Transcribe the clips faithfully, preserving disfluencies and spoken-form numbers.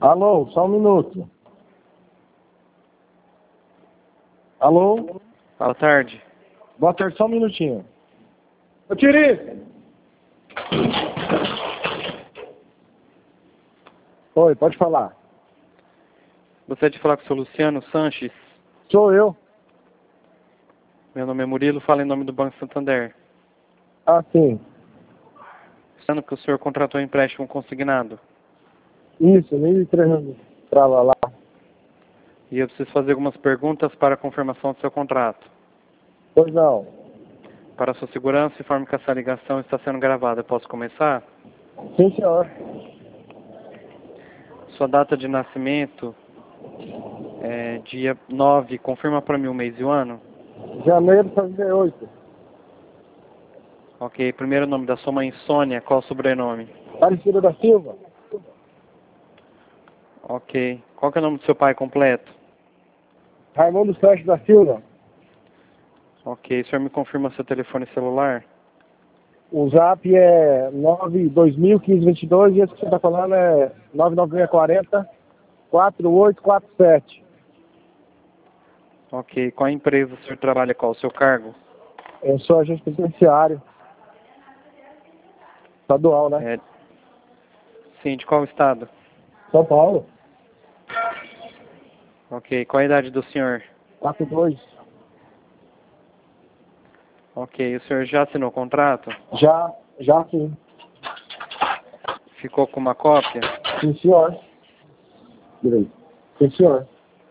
Alô, só um minuto. Alô? Boa tarde. Boa tarde, só um minutinho. Ô, Tiri! Oi, pode falar. Gostaria de falar com o senhor Luciano Sanches. Sou eu. Meu nome é Murilo, falo em nome do Banco Santander. Ah, sim. Sendo que o senhor contratou um empréstimo consignado. Isso, mil e trezentos pra lá, lá. E eu preciso fazer algumas perguntas para a confirmação do seu contrato. Pois não. Para a sua segurança, informe que essa ligação está sendo gravada. Posso começar? Sim, senhor. Sua data de nascimento é dia nove. Confirma para mim o mês e o ano. Janeiro de setenta e oito. Ok. Primeiro nome da sua mãe, Sônia. Qual o sobrenome? Aparecida da Silva. Ok. Qual que é o nome do seu pai completo? Raimundo Sérgio da Silva. Ok. O senhor me confirma seu telefone celular? O zap é nove dois mil, quinze, vinte e dois e esse que você está falando é nove nove seis quatro zero, quatro oito quatro sete. Ok. Qual empresa o senhor trabalha? Qual o seu cargo? Eu sou agente penitenciário. Estadual, né? É... Sim, de qual estado? São Paulo. Ok. Qual a idade do senhor? quatro dois. Ok. O senhor já assinou o contrato? Já, já sim. Ficou com uma cópia? Sim, senhor. Direito. Sim, senhor.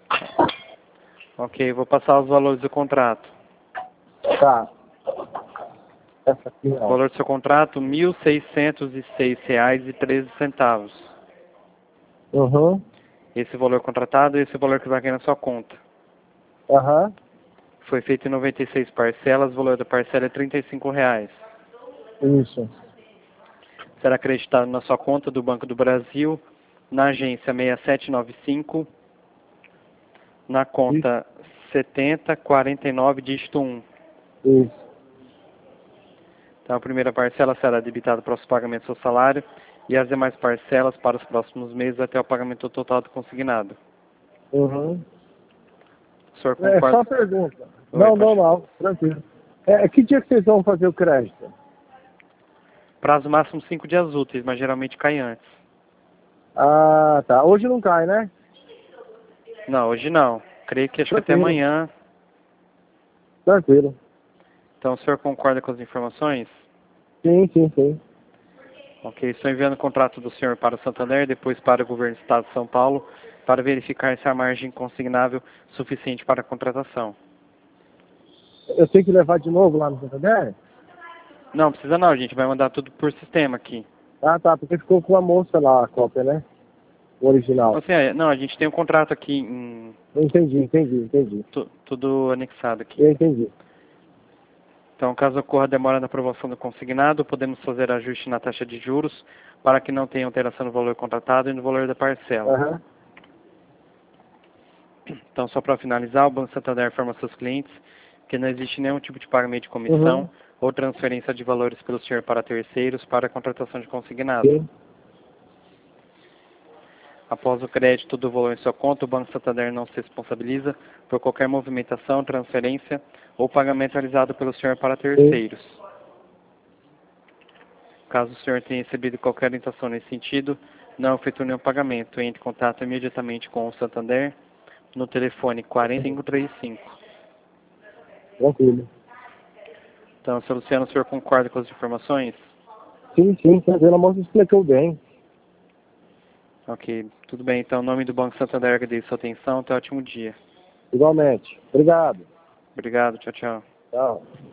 Ok. Vou passar os valores do contrato. Tá. Essa aqui O não. valor do seu contrato, mil seiscentos e seis reais e treze centavos. Uhum. Esse valor contratado e esse valor que vai cair na sua conta. Aham. Foi feito em noventa e seis parcelas, o valor da parcela é trinta e cinco reais. Isso. Será acreditado na sua conta do Banco do Brasil, na agência seis sete nove cinco, na conta setenta quarenta e nove, dígito um. Isso. Então a primeira parcela será debitada para os pagamentos do seu salário e as demais parcelas para os próximos meses até o pagamento total do consignado. Uhum. O senhor É só concorda? uma pergunta. Oi, Não, pode... não, não. Tranquilo. É, que dia que vocês vão fazer o crédito? Prazo máximo cinco dias úteis, mas geralmente cai antes. Ah, tá. Hoje não cai, né? Não, hoje não. Creio que acho que até Tranquilo. amanhã. Tranquilo. Então o senhor concorda com as informações? Sim, sim, sim. Ok, estou enviando o contrato do senhor para o Santander, depois para o governo do estado de São Paulo, para verificar se há margem consignável suficiente para a contratação. Eu tenho que levar de novo lá no Santander? Não, precisa não, a gente vai mandar tudo por sistema aqui. Ah, tá. Porque ficou com a moça lá a cópia, né? O original. Assim, é, não, a gente tem um contrato aqui, em, Eu entendi, entendi, entendi. tu, tudo anexado aqui. Eu entendi. Então, caso ocorra demora na aprovação do consignado, podemos fazer ajuste na taxa de juros para que não tenha alteração no valor contratado e no valor da parcela. Aham. Então, só para finalizar, o Banco Santander informa seus clientes que não existe nenhum tipo de pagamento de comissão Uhum. ou transferência de valores pelo senhor para terceiros para a contratação de consignado. Sim. Após o crédito do valor em sua conta, o Banco Santander não se responsabiliza por qualquer movimentação, transferência ou pagamento realizado pelo senhor para Sim. terceiros. Caso o senhor tenha recebido qualquer orientação nesse sentido, não efetue nenhum pagamento. Entre em contato imediatamente com o Santander no telefone quatro cinco três cinco. Tranquilo. Então, senhor Luciano, o senhor concorda com as informações? Sim, sim, tranquilo. A moça explicou bem. Ok, tudo bem. Então, em nome do Banco Santander, agradeço a sua atenção. Até um ótimo dia. Igualmente. Obrigado. Obrigado, tchau, tchau. Tchau.